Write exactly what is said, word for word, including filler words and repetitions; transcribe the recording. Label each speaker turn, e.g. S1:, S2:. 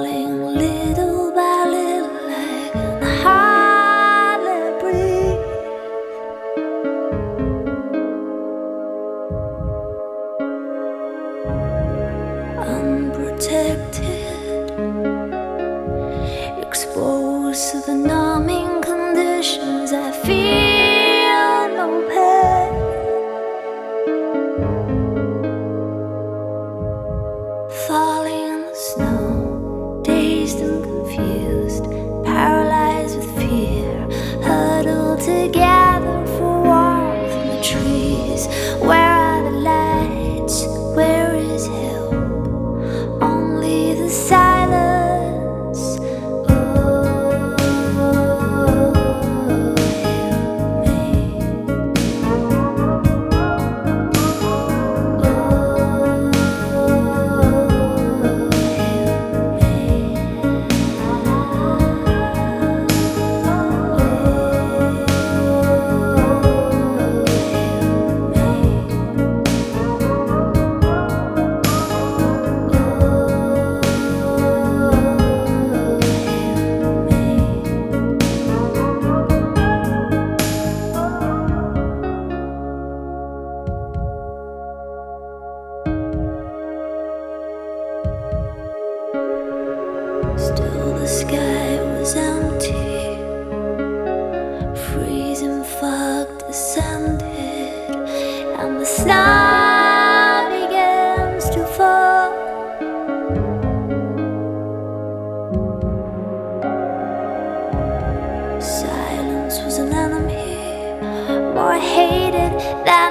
S1: falling little by little, I can hardly breathe. Unprotected, exposed to the numbing conditions, I feel no pain. Falling in the snow, dazed and confused, paralyzed with fear, huddled together for warmth in the trees. Where are the lights? Where is help? Only the silence. Oh, help me. Still the sky was empty, freezing fog descended, and the snow begins to fall. Silence was an enemy, more hated than